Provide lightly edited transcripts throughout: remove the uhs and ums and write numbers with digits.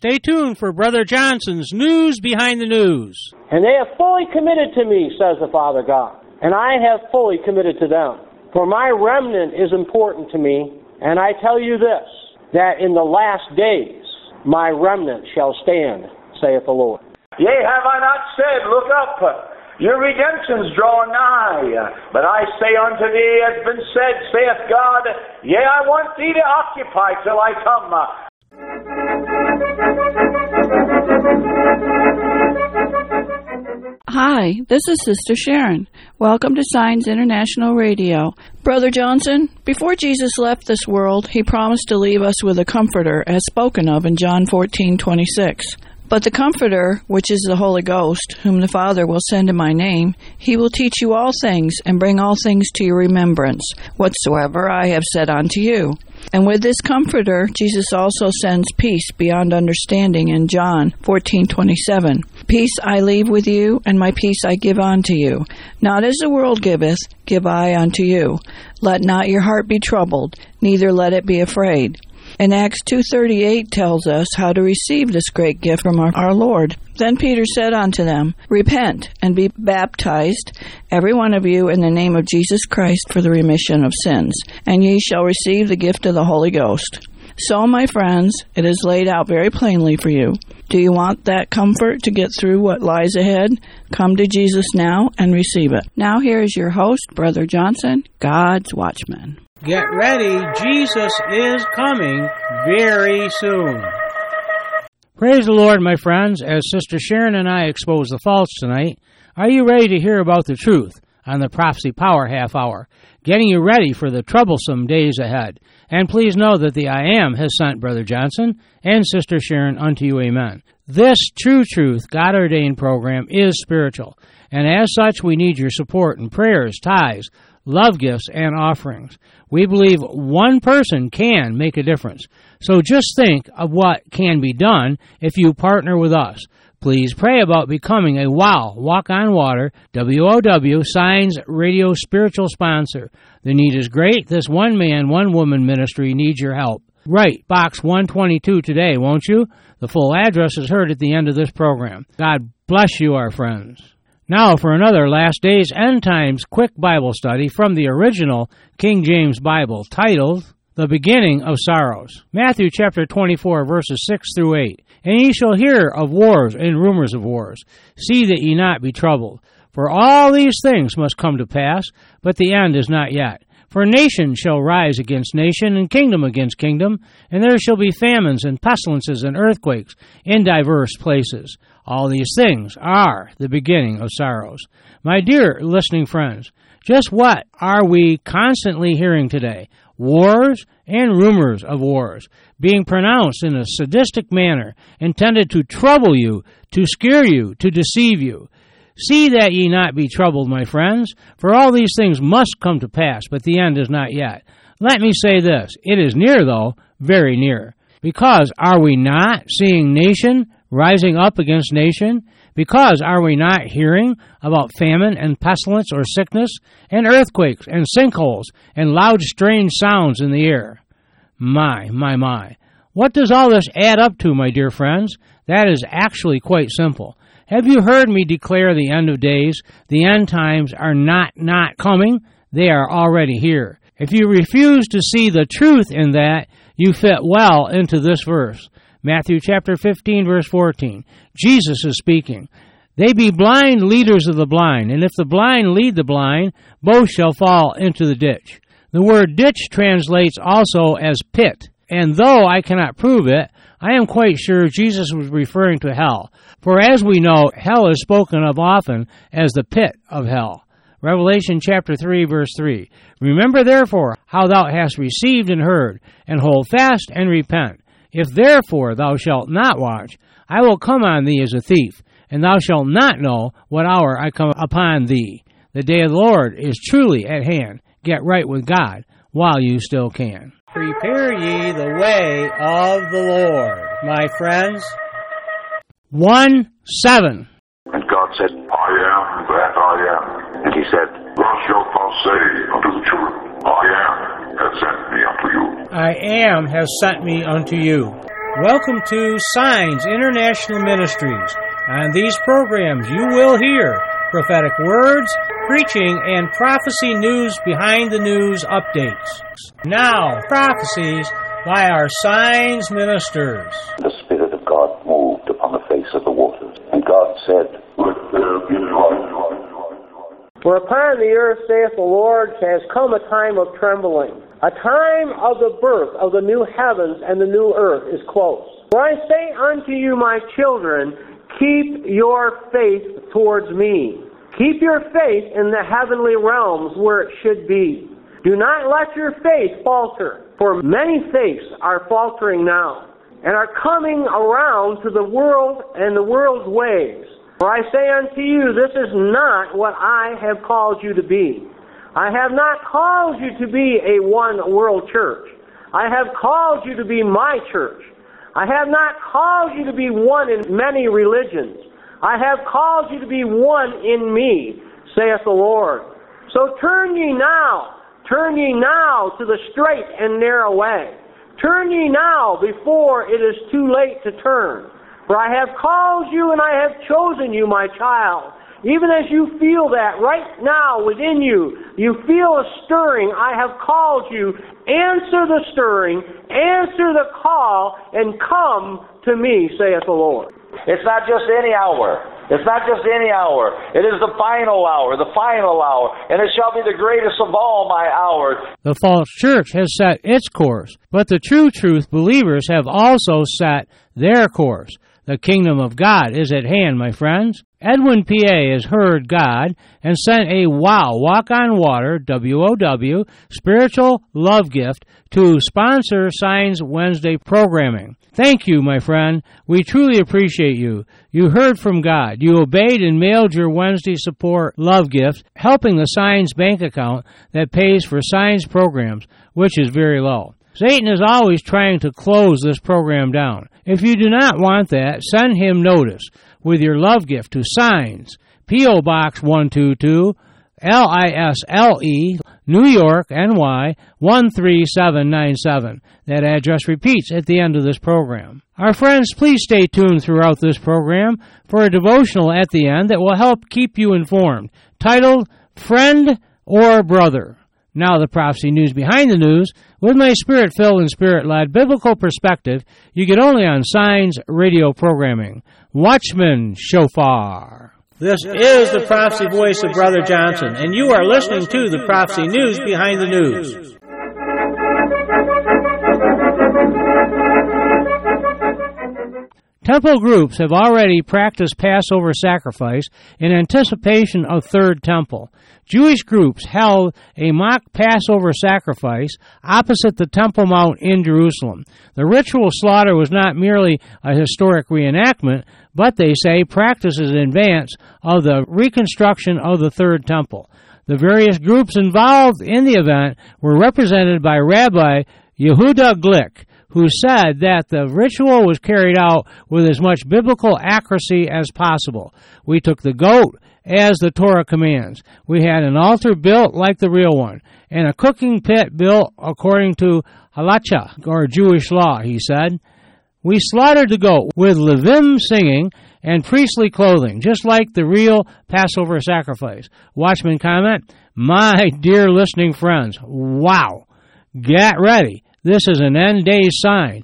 Stay tuned for Brother Johnson's News Behind the News. And they have fully committed to me, says the Father God, and I have fully committed to them. For my remnant is important to me, and I tell you this, that in the last days my remnant shall stand, saith the Lord. Yea, have I not said, look up, your redemption's drawing nigh. But I say unto thee, as been said, saith God, yea, I want thee to occupy till I come. Hi, this is Sister Sharon. Welcome to Signs International Radio. Brother Johnson, before Jesus left this world, he promised to leave us with a comforter, as spoken of in John 14:26. But the Comforter, which is the Holy Ghost, whom the Father will send in my name, he will teach you all things, and bring all things to your remembrance, whatsoever I have said unto you. And with this Comforter, Jesus also sends peace beyond understanding in John 14:27. Peace I leave with you, and my peace I give unto you. Not as the world giveth, give I unto you. Let not your heart be troubled, neither let it be afraid. And Acts 2:38 tells us how to receive this great gift from our Lord. Then Peter said unto them, Repent, and be baptized, every one of you, in the name of Jesus Christ, for the remission of sins, and ye shall receive the gift of the Holy Ghost. So, my friends, it is laid out very plainly for you. Do you want that comfort to get through what lies ahead? Come to Jesus now and receive it. Now here is your host, Brother Johnson, God's Watchman. Get ready, Jesus is coming very soon. Praise the Lord, my friends. As Sister Sharon and I expose the false tonight, are you ready to hear about the truth on the Prophecy Power Half Hour, getting you ready for the troublesome days ahead? And please know that the I Am has sent Brother Johnson and Sister Sharon unto you, amen. This True Truth, God-ordained program is spiritual, and as such we need your support in prayers, tithes, love gifts, and offerings. We believe one person can make a difference. So just think of what can be done if you partner with us. Please pray about becoming a WOW, Walk on Water, WOW, Signs Radio spiritual sponsor. The need is great. This one man, one woman ministry needs your help. Write Box 122 today, won't you? The full address is heard at the end of this program. God bless you, our friends. Now for another Last Days End Times quick Bible study from the original King James Bible, titled The Beginning of Sorrows. Matthew chapter 24, verses 6 through 8. And ye shall hear of wars and rumors of wars. See that ye not be troubled. For all these things must come to pass, but the end is not yet. For nation shall rise against nation, and kingdom against kingdom, and there shall be famines and pestilences and earthquakes in diverse places. All these things are the beginning of sorrows. My dear listening friends, just what are we constantly hearing today? Wars and rumors of wars being pronounced in a sadistic manner, intended to trouble you, to scare you, to deceive you. See that ye not be troubled, my friends, for all these things must come to pass, but the end is not yet. Let me say this, it is near, though, very near. Because are we not seeing nation rising up against nation? Because are we not hearing about famine and pestilence or sickness, and earthquakes and sinkholes and loud strange sounds in the air? My. What does all this add up to, my dear friends? That is actually quite simple. Have you heard me declare the end of days? The end times are not coming. They are already here. If you refuse to see the truth in that, you fit well into this verse. Matthew chapter 15, verse 14. Jesus is speaking. They be blind leaders of the blind, and if the blind lead the blind, both shall fall into the ditch. The word ditch translates also as pit, and though I cannot prove it, I am quite sure Jesus was referring to hell. For as we know, hell is spoken of often as the pit of hell. Revelation chapter 3, verse 3. Remember therefore how thou hast received and heard, and hold fast and repent. If therefore thou shalt not watch, I will come on thee as a thief, and thou shalt not know what hour I come upon thee. The day of the Lord is truly at hand. Get right with God while you still can. Prepare ye the way of the Lord, my friends. 1:7. And God said, I am that I am. And he said, Thus shalt thou say unto the children, I am has sent me unto you. I am has sent me unto you. Welcome to Signs International Ministries. On these programs you will hear prophetic words, preaching, and prophecy news behind the news updates. Now, prophecies by our Signs ministers. The Spirit of God moved upon the face of the waters, and God said, "Let there be light." For upon the earth, saith the Lord, has come a time of trembling. A time of the birth of the new heavens and the new earth is close. For I say unto you, my children, keep your faith towards me. Keep your faith in the heavenly realms where it should be. Do not let your faith falter, for many faiths are faltering now, and are coming around to the world and the world's ways. For I say unto you, this is not what I have called you to be. I have not called you to be a one-world church. I have called you to be my church. I have not called you to be one in many religions. I have called you to be one in me, saith the Lord. So turn ye now to the straight and narrow way. Turn ye now before it is too late to turn. For I have called you and I have chosen you, my child. Even as you feel that right now within you, you feel a stirring. I have called you. Answer the stirring, answer the call, and come to me, saith the Lord. It's not just any hour. It's not just any hour. It is the final hour, and it shall be the greatest of all my hours. The false church has set its course, but the true truth believers have also set their course. The kingdom of God is at hand, my friends. Edwin P.A. has heard God and sent a Walk on Water, WOW, spiritual love gift to sponsor Signs Wednesday programming. Thank you, my friend. We truly appreciate you. You heard from God. You obeyed and mailed your Wednesday support love gift, helping the Signs bank account that pays for Signs programs, which is very low. Satan is always trying to close this program down. If you do not want that, send him notice with your love gift to Signs, P.O. Box 122, LISLE, New York, NY 13797. That address repeats at the end of this program. Our friends, please stay tuned throughout this program for a devotional at the end that will help keep you informed, titled Friend or Brother. Now the prophecy news behind the news, with my spirit-filled and spirit-led biblical perspective you get only on Signs radio programming. Watchman Shofar. This is the prophecy voice of Brother Johnson, and you are listening to the prophecy news behind the news. Temple groups have already practiced Passover sacrifice in anticipation of Third Temple. Jewish groups held a mock Passover sacrifice opposite the Temple Mount in Jerusalem. The ritual slaughter was not merely a historic reenactment, but they say practices in advance of the reconstruction of the Third Temple. The various groups involved in the event were represented by Rabbi Yehuda Glick, who said that the ritual was carried out with as much biblical accuracy as possible. We took the goat as the Torah commands. We had an altar built like the real one, and a cooking pit built according to halacha, or Jewish law, he said. We slaughtered the goat with Levim singing and priestly clothing, just like the real Passover sacrifice. Watchman comment, my dear listening friends, wow, get ready. This is an end days sign.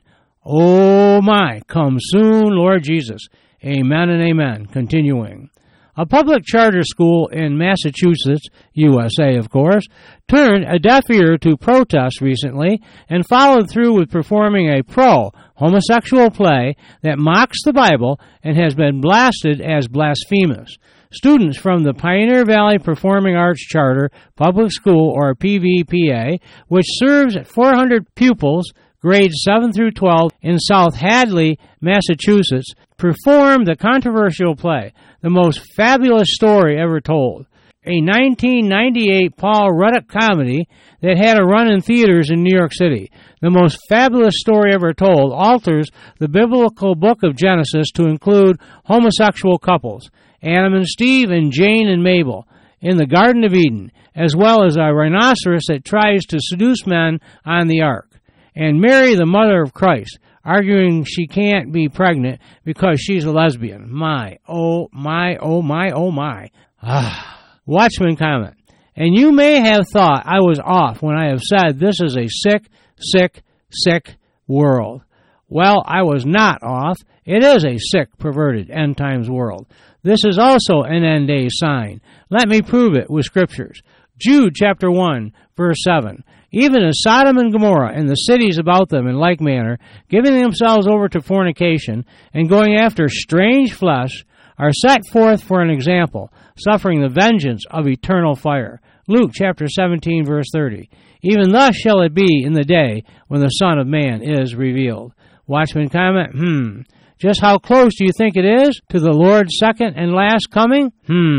Oh my, come soon, Lord Jesus. Amen and amen. Continuing. A public charter school in Massachusetts, USA of course, turned a deaf ear to protests recently and followed through with performing a pro-homosexual play that mocks the Bible and has been blasted as blasphemous. Students from the Pioneer Valley Performing Arts Charter Public School, or PVPA, which serves 400 pupils, grades 7 through 12, in South Hadley, Massachusetts, performed the controversial play, The Most Fabulous Story Ever Told, a 1998 Paul Ruddick comedy that had a run in theaters in New York City. The Most Fabulous Story Ever Told alters the biblical book of Genesis to include homosexual couples, Adam and Steve and Jane and Mabel, in the Garden of Eden, as well as a rhinoceros that tries to seduce men on the ark, and Mary, the mother of Christ, arguing she can't be pregnant because she's a lesbian. My, oh my, oh my, oh my. Watchman comment. And you may have thought I was off when I have said this is a sick, sick, sick world. Well, I was not off. It is a sick, perverted, end times world. This is also an end day sign. Let me prove it with scriptures. Jude chapter 1, verse 7. Even as Sodom and Gomorrah and the cities about them in like manner, giving themselves over to fornication and going after strange flesh, are set forth for an example, suffering the vengeance of eternal fire. Luke chapter 17, verse 30. Even thus shall it be in the day when the Son of Man is revealed. Watchman comment, just how close do you think it is to the Lord's second and last coming?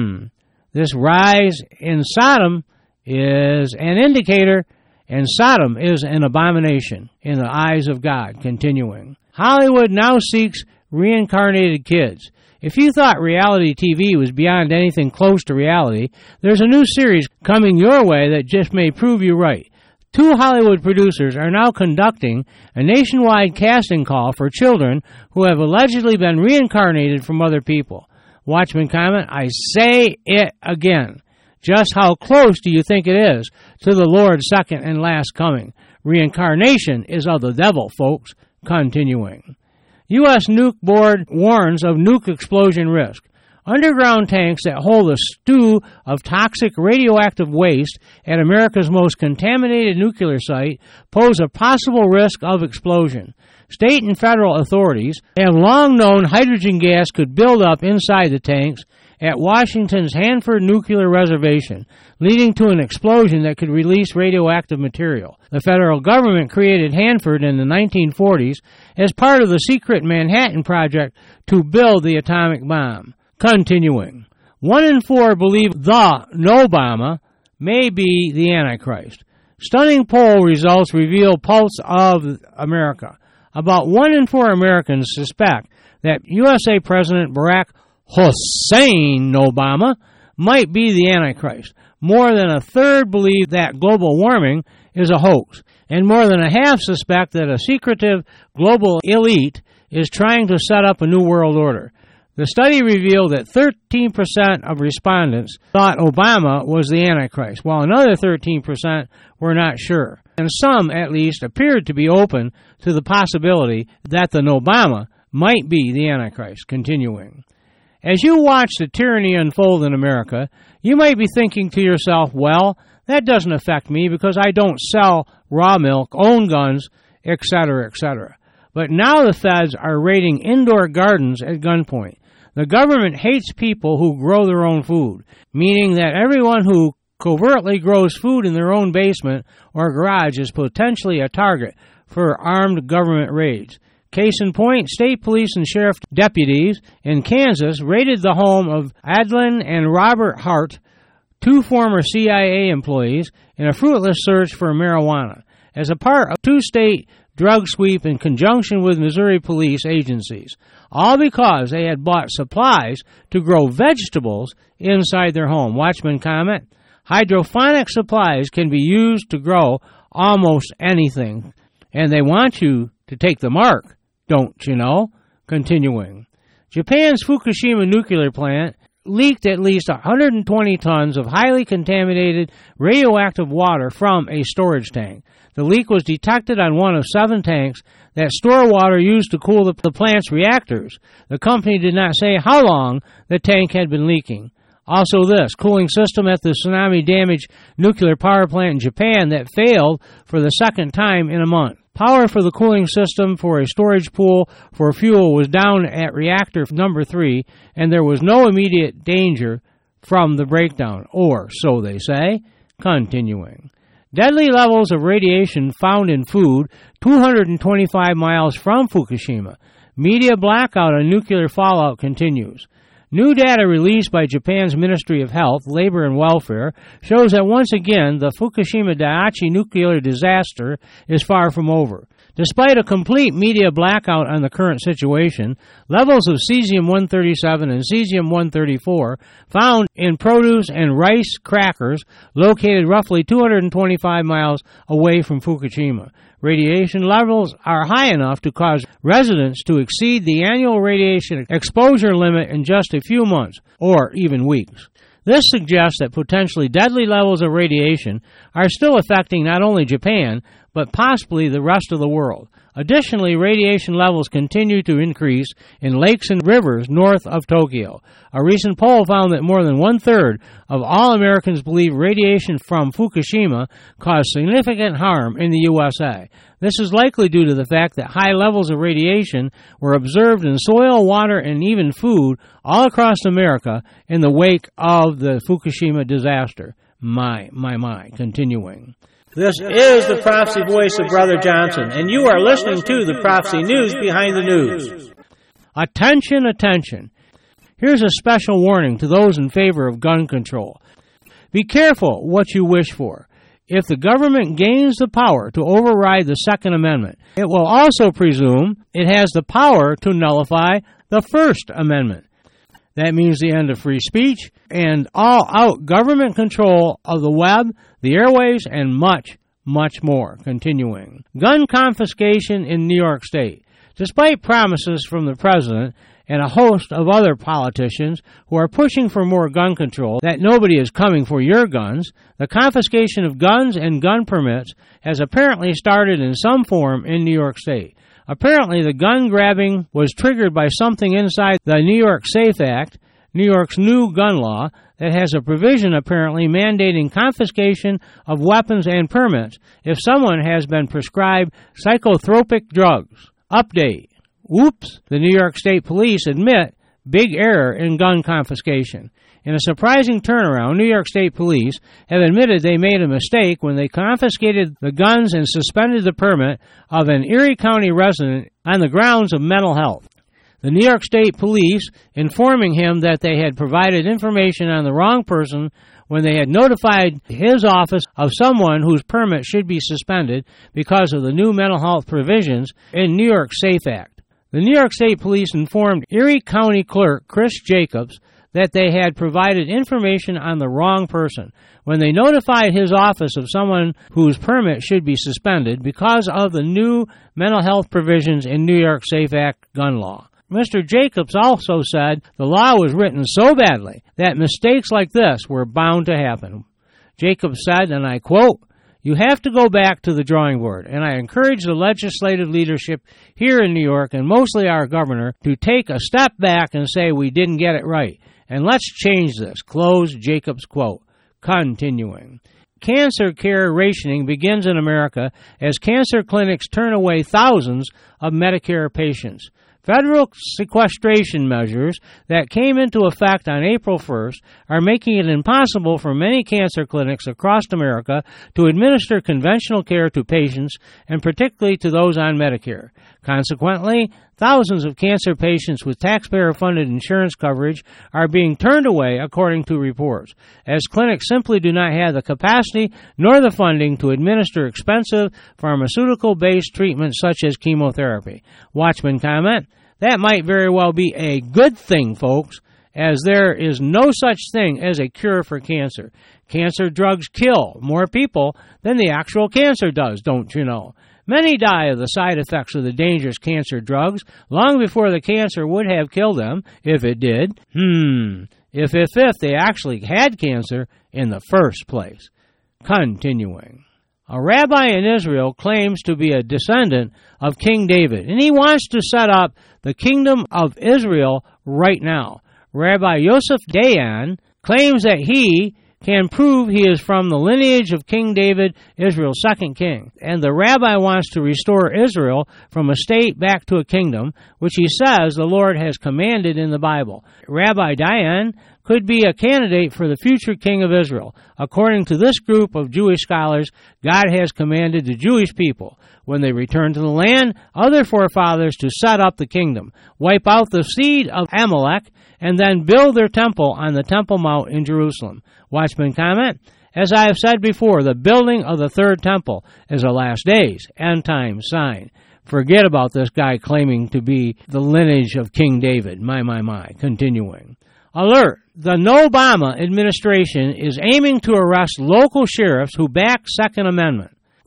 This rise in Sodom is an indicator, and Sodom is an abomination in the eyes of God. Continuing. Hollywood now seeks reincarnated kids. If you thought reality TV was beyond anything close to reality, there's a new series coming your way that just may prove you right. 2 Hollywood producers are now conducting a nationwide casting call for children who have allegedly been reincarnated from other people. Watchman comment, I say it again. Just how close do you think it is to the Lord's second and last coming? Reincarnation is of the devil, folks. Continuing. U.S. Nuke Board warns of nuke explosion risk. Underground tanks that hold a stew of toxic radioactive waste at America's most contaminated nuclear site pose a possible risk of explosion. State and federal authorities have long known hydrogen gas could build up inside the tanks at Washington's Hanford Nuclear Reservation, leading to an explosion that could release radioactive material. The federal government created Hanford in the 1940s as part of the secret Manhattan Project to build the atomic bomb. Continuing. 1 in 4 believe the Nobama may be the Antichrist. Stunning poll results reveal pulse of America. About 1 in 4 Americans suspect that USA President Barack Hussein Obama might be the Antichrist. More than a third believe that global warming is a hoax, and more than a half suspect that a secretive global elite is trying to set up a new world order. The study revealed that 13% of respondents thought Obama was the Antichrist, while another 13% were not sure. And some, at least, appeared to be open to the possibility that the Obama might be the Antichrist. Continuing. As you watch the tyranny unfold in America, you might be thinking to yourself, well, that doesn't affect me because I don't sell raw milk, own guns, etc., etc. But now the feds are raiding indoor gardens at gunpoint. The government hates people who grow their own food, meaning that everyone who covertly grows food in their own basement or garage is potentially a target for armed government raids. Case in point, state police and sheriff deputies in Kansas raided the home of Adlin and Robert Hart, 2 former CIA employees, in a fruitless search for marijuana, as a part of 2 state drug sweep in conjunction with Missouri police agencies, all because they had bought supplies to grow vegetables inside their home. Watchman comment, hydroponic supplies can be used to grow almost anything, and they want you to take the mark, don't you know? Continuing. Japan's Fukushima nuclear plant leaked at least 120 tons of highly contaminated radioactive water from a storage tank. The leak was detected on one of 7 tanks that store water used to cool the plant's reactors. The company did not say how long the tank had been leaking. Also this, cooling system at the tsunami-damaged nuclear power plant in Japan that failed for the 2nd time in a month. Power for the cooling system for a storage pool for fuel was down at reactor number 3, and there was no immediate danger from the breakdown, or so they say. Continuing. Deadly levels of radiation found in food 225 miles from Fukushima. Media blackout on nuclear fallout continues. New data released by Japan's Ministry of Health, Labor and Welfare shows that once again the Fukushima Daiichi nuclear disaster is far from over. Despite a complete media blackout on the current situation, levels of cesium-137 and cesium-134 found in produce and rice crackers located roughly 225 miles away from Fukushima radiation levels are high enough to cause residents to exceed the annual radiation exposure limit in just a few months or even weeks. This suggests that potentially deadly levels of radiation are still affecting not only Japan, but possibly the rest of the world. Additionally, radiation levels continue to increase in lakes and rivers north of Tokyo. A recent poll found that more than one-third of all Americans believe radiation from Fukushima caused significant harm in the USA. This is likely due to the fact that high levels of radiation were observed in soil, water, and even food all across America in the wake of the Fukushima disaster. My, continuing. This is the Prophecy Voice of Brother Johnson, and you are listening to the Prophecy News Behind the News. Attention, attention. Here's a special warning to those in favor of gun control. Be careful what you wish for. If the government gains the power to override the Second Amendment, it will also presume it has the power to nullify the First Amendment. That means the end of free speech and all-out government control of the web, the airwaves, and much, much more. Continuing. Gun confiscation in New York State. Despite promises from the president and a host of other politicians who are pushing for more gun control, that nobody is coming for your guns, the confiscation of guns and gun permits has apparently started in some form in New York State. Apparently, the gun grabbing was triggered by something inside the New York SAFE Act, New York's new gun law, that has a provision apparently mandating confiscation of weapons and permits if someone has been prescribed psychotropic drugs. Update. Whoops. The New York State Police admit big error in gun confiscation. In a surprising turnaround, New York State Police have admitted they made a mistake when they confiscated the guns and suspended the permit of an Erie County resident on the grounds of mental health. The New York State Police informing him that they had provided information on the wrong person when they had notified his office of someone whose permit should be suspended because of the new mental health provisions in New York SAFE Act. The New York State Police informed Erie County Clerk Chris Jacobs that they had provided information on the wrong person when they notified his office of someone whose permit should be suspended because of the new mental health provisions in New York SAFE Act gun law. Mr. Jacobs also said the law was written so badly that mistakes like this were bound to happen. Jacobs said, and I quote, "You have to go back to the drawing board, and I encourage the legislative leadership here in New York, and mostly our governor, to take a step back and say we didn't get it right. And let's change this." Close Jacobs' quote. Continuing. Cancer care rationing begins in America as cancer clinics turn away thousands of Medicare patients. Federal sequestration measures that came into effect on April 1st are making it impossible for many cancer clinics across America to administer conventional care to patients, and particularly to those on Medicare. Consequently, thousands of cancer patients with taxpayer-funded insurance coverage are being turned away, according to reports, as clinics simply do not have the capacity nor the funding to administer expensive pharmaceutical-based treatments such as chemotherapy. Watchman comment, that might very well be a good thing, folks, as there is no such thing as a cure for cancer. Cancer drugs kill more people than the actual cancer does, don't you know? Many die of the side effects of the dangerous cancer drugs long before the cancer would have killed them, if it did. If they actually had cancer in the first place. Continuing. A rabbi in Israel claims to be a descendant of King David, and he wants to set up the kingdom of Israel right now. Rabbi Yosef Dayan claims that he can prove he is from the lineage of King David, Israel's second king. And the rabbi wants to restore Israel from a state back to a kingdom, which he says the Lord has commanded in the Bible. Rabbi Dayan could be a candidate for the future king of Israel. According to this group of Jewish scholars, God has commanded the Jewish people, when they return to the land of their forefathers, to set up the kingdom, wipe out the seed of Amalek, and then build their temple on the Temple Mount in Jerusalem. Watchman comment, as I have said before, the building of the third temple is a last days, end time sign. Forget about this guy claiming to be the lineage of King David. My. Continuing. Alert! The Obama administration is aiming to arrest local sheriffs who back Second Amendment.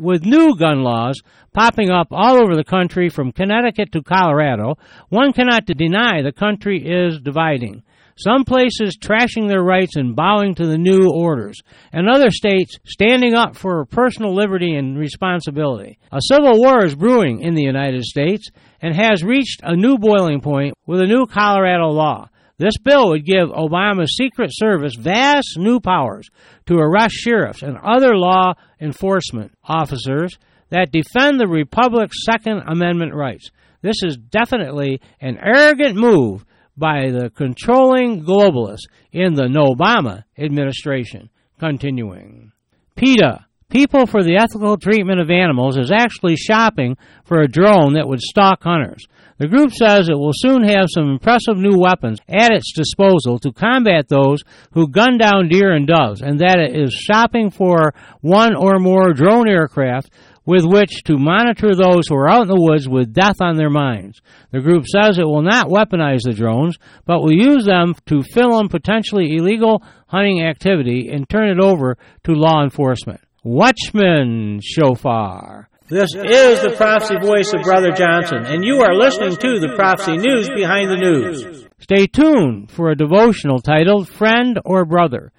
with new gun laws popping up all over the country from Connecticut to Colorado, one cannot deny the country is dividing. Some places trashing their rights and bowing to the new orders, and other states standing up for personal liberty and responsibility. A civil war is brewing in the United States and has reached a new boiling point with a new Colorado law. This bill would give Obama's Secret Service vast new powers to arrest sheriffs and other law enforcement officers that defend the Republic's Second Amendment rights. This is definitely an arrogant move by the controlling globalists in the Obama administration. Continuing. PETA, People for the Ethical Treatment of Animals, is actually shopping for a drone that would stalk hunters. The group says it will soon have some impressive new weapons at its disposal to combat those who gun down deer and doves, and that it is shopping for one or more drone aircraft with which to monitor those who are out in the woods with death on their minds. The group says it will not weaponize the drones, but will use them to film potentially illegal hunting activity and turn it over to law enforcement. Watchman Shofar. This is the prophecy voice of Brother Johnson, and you are listening to the Prophecy News Behind the News. Stay tuned for a devotional titled Friend or Brother.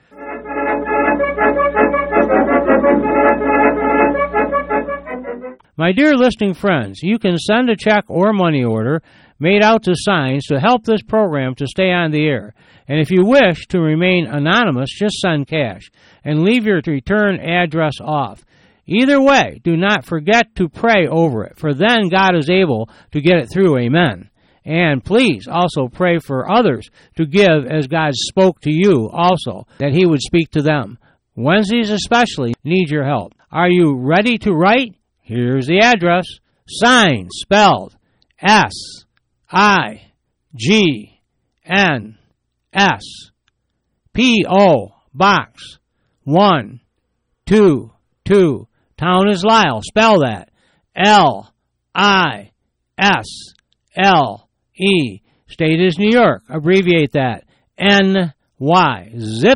My dear listening friends, you can send a check or money order made out to Signs to help this program to stay on the air. And if you wish to remain anonymous, just send cash and leave your return address off. Either way, do not forget to pray over it, for then God is able to get it through. Amen. And please also pray for others to give as God spoke to you also, that He would speak to them. Wednesdays especially need your help. Are you ready to write? Here's the address. Signs, spelled S-I-G-N-S, P.O. Box 122. Town is Lisle. Spell that. L-I-S-L-E. State is New York. Abbreviate that. N-Y. Zip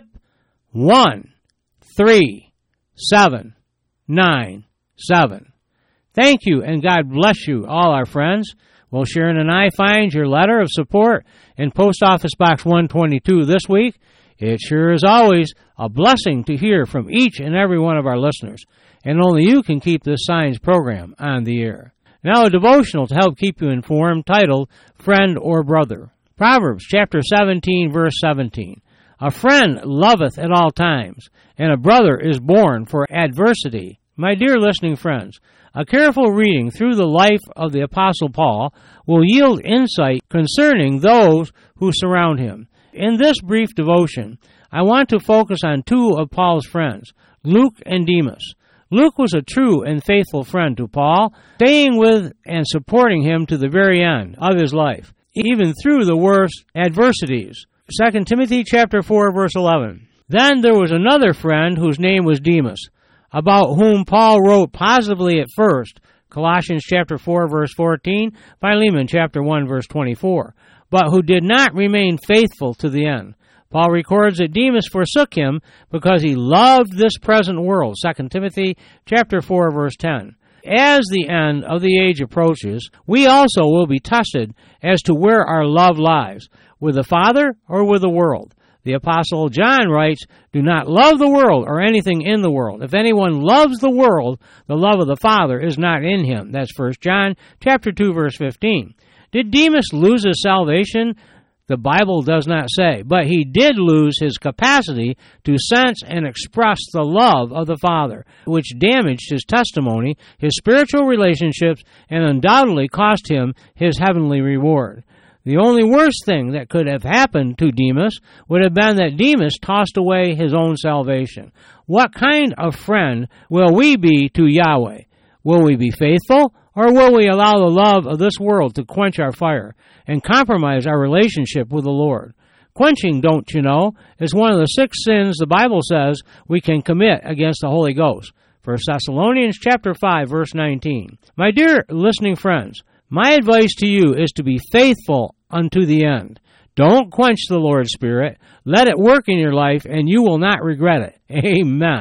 13797. Thank you, and God bless you, all our friends. Well, Sharon and I find your letter of support in Post Office Box 122 this week. It sure is always a blessing to hear from each and every one of our listeners, and only you can keep this Signs program on the air. Now, a devotional to help keep you informed titled Friend or Brother. Proverbs chapter 17, verse 17. A friend loveth at all times, and a brother is born for adversity. My dear listening friends, a careful reading through the life of the Apostle Paul will yield insight concerning those who surround him. In this brief devotion, I want to focus on two of Paul's friends, Luke and Demas. Luke was a true and faithful friend to Paul, staying with and supporting him to the very end of his life, even through the worst adversities. 2 Timothy chapter 4, verse 11. Then there was another friend whose name was Demas, about whom Paul wrote positively at first, Colossians chapter 4, verse 14, Philemon chapter 1, verse 24, but who did not remain faithful to the end. Paul records that Demas forsook him because he loved this present world, 2 Timothy chapter 4, verse 10. As the end of the age approaches, we also will be tested as to where our love lies, with the Father or with the world. The Apostle John writes, do not love the world or anything in the world. If anyone loves the world, the love of the Father is not in him. That's 1 John chapter 2, verse 15. Did Demas lose his salvation? The Bible does not say, but he did lose his capacity to sense and express the love of the Father, which damaged his testimony, his spiritual relationships, and undoubtedly cost him his heavenly reward. The only worst thing that could have happened to Demas would have been that Demas tossed away his own salvation. What kind of friend will we be to Yahweh? Will we be faithful, or will we allow the love of this world to quench our fire and compromise our relationship with the Lord? Quenching, don't you know, is one of the 6 sins the Bible says we can commit against the Holy Ghost. 1 Thessalonians chapter 5, verse 19. My dear listening friends, my advice to you is to be faithful unto the end. Don't quench the Lord's Spirit. Let it work in your life, and you will not regret it. Amen.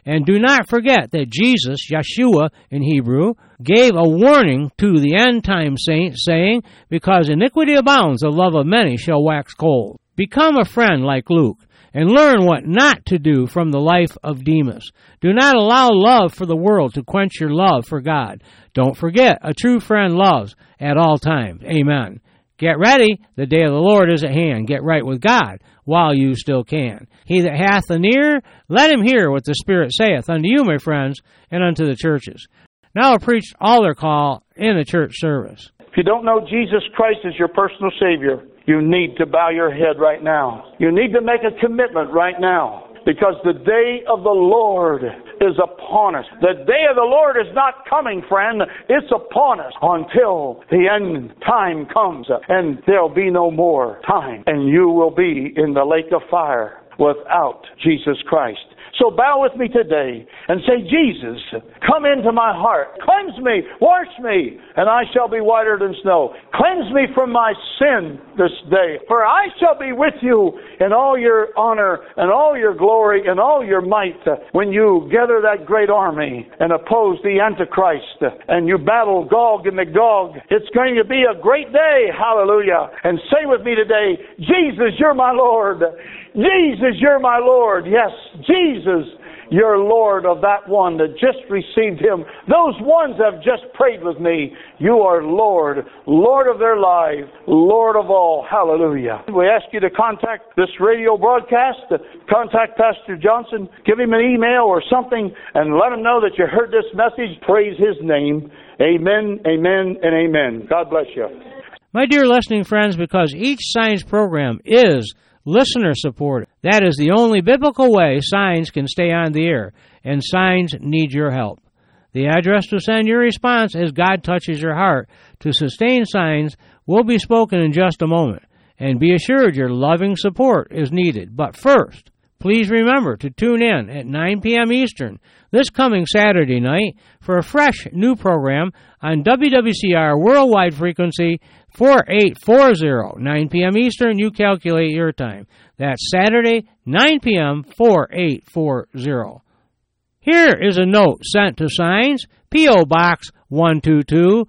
And do not forget that Jesus, Yeshua in Hebrew, gave a warning to the end-time saints, saying, because iniquity abounds, the love of many shall wax cold. Become a friend like Luke, and learn what not to do from the life of Demas. Do not allow love for the world to quench your love for God. Don't forget, a true friend loves at all times. Amen. Get ready, the day of the Lord is at hand. Get right with God while you still can. He that hath an ear, let him hear what the Spirit saith unto you, my friends, and unto the churches. Now I preached altar call in the church service. If you don't know Jesus Christ as your personal Savior, you need to bow your head right now. You need to make a commitment right now, because the day of the Lord is upon us. The day of the Lord is not coming, friend. It's upon us until the end time comes, and there'll be no more time, and you will be in the lake of fire without Jesus Christ. So bow with me today and say, Jesus, come into my heart. Cleanse me, wash me, and I shall be whiter than snow. Cleanse me from my sin this day, for I shall be with you in all your honor and all your glory and all your might when you gather that great army and oppose the Antichrist and you battle Gog and Magog. It's going to be a great day. Hallelujah. And say with me today, Jesus, you're my Lord. Jesus, you're my Lord. Yes, Jesus, you're Lord of that one that just received Him. Those ones have just prayed with me. You are Lord, Lord of their lives, Lord of all. Hallelujah. We ask you to contact this radio broadcast, contact Pastor Johnson, give him an email or something, and let him know that you heard this message. Praise His name. Amen, amen, and amen. God bless you. My dear listening friends, because each Signs program is listener-supported. That is the only biblical way Signs can stay on the air, and Signs need your help. The address to send your response as God touches your heart to sustain Signs will be spoken in just a moment, and be assured your loving support is needed. But first, please remember to tune in at 9 p.m. Eastern this coming Saturday night for a fresh new program on WWCR Worldwide Frequency 4840, 9 p.m. Eastern. You calculate your time. That's Saturday, 9 p.m., 4840. Here is a note sent to Signs, P.O. Box 122,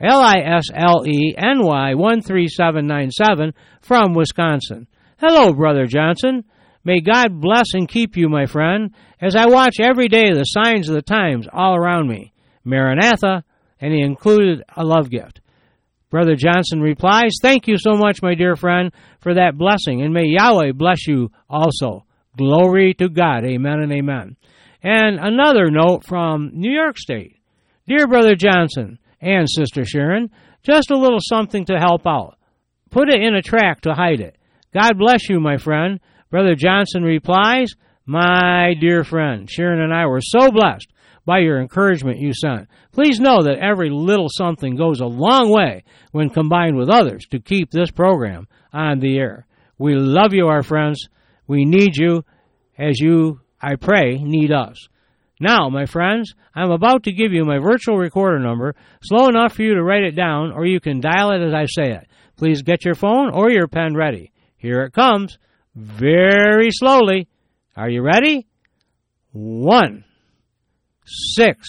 LISLE, NY 13797 from Wisconsin. Hello, Brother Johnson. May God bless and keep you, my friend, as I watch every day the signs of the times all around me. Maranatha, and he included a love gift. Brother Johnson replies, thank you so much, my dear friend, for that blessing, and may Yahweh bless you also. Glory to God. Amen and amen. And another note from New York State. Dear Brother Johnson and Sister Sharon, just a little something to help out. Put it in a tract to hide it. God bless you, my friend. Brother Johnson replies, my dear friend, Sharon and I were so blessed by your encouragement you sent. Please know that every little something goes a long way when combined with others to keep this program on the air. We love you, our friends. We need you as you, I pray, need us. Now, my friends, I'm about to give you my virtual recorder number, slow enough for you to write it down, or you can dial it as I say it. Please get your phone or your pen ready. Here it comes, very slowly. Are you ready? 1 6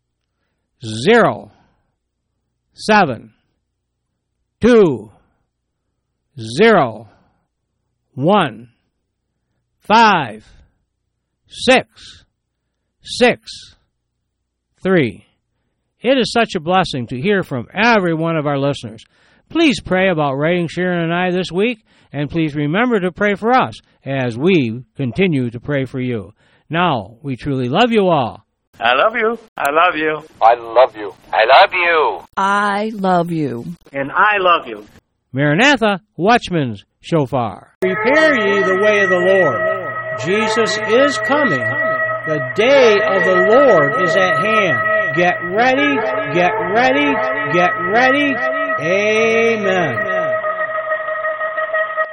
0 7 2 0 1 5 6 6 3. It is such a blessing to hear from every one of our listeners. Please pray about writing Sharon and I this week, and please remember to pray for us as we continue to pray for you. Now, we truly love you all. I love you. I love you. I love you. I love you. I love you. And I love you. Maranatha, Watchman's Shofar. Prepare ye the way of the Lord. Jesus is coming. The day of the Lord is at hand. Get ready, get ready, get ready. Amen.